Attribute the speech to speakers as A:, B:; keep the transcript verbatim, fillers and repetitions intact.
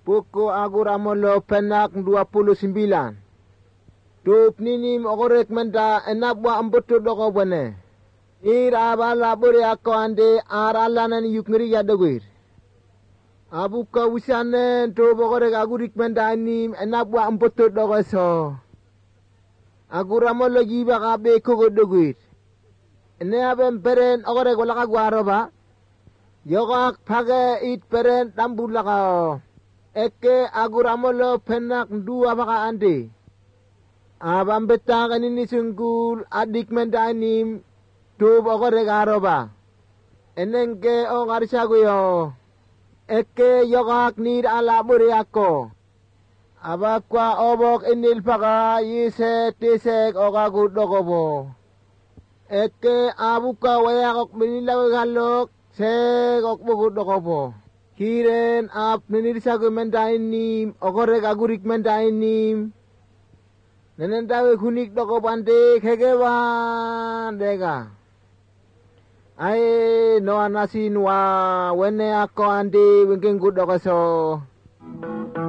A: Buku Aguramolo penak dua puluh sembilan. Tup ninim ogorek menda enabwa amboto doko bane. Ir abala bore ako ande aralanan yukngri yadagwir. Abuka wisane to ogorek agurik menda nim enabwa amboto doko so. Aguramolo giba kabe kogo dogwir. Ene abem peren ogorek walaka guaroba. Yogak page it peren tambulaka. Eke aguramolo penak dua maka ande. Abam betang ini sunggul adik mendanim tu bogore garoba. Enengke o ngarisaguyo. Eke yogak nir ala buri ako. Abakwa obok inil paka yise tisek ogagut dokobo. Eke abuka wayakok minilaw galok sek okbugut dokobo. Kiren ap ninirisagu mendainim, ogorek agurik mendainim. Nenentawe kunik doko bante kegewan dega. Ai no anasi nuwa wene ako andi wingking gut doko so.